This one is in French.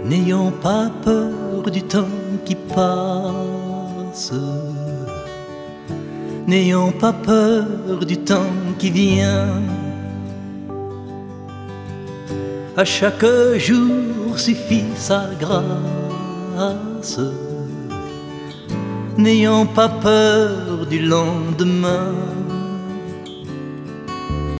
N'ayons pas peur du temps qui passe, n'ayons pas peur du temps qui vient. À chaque jour suffit sa grâce, n'ayons pas peur du lendemain.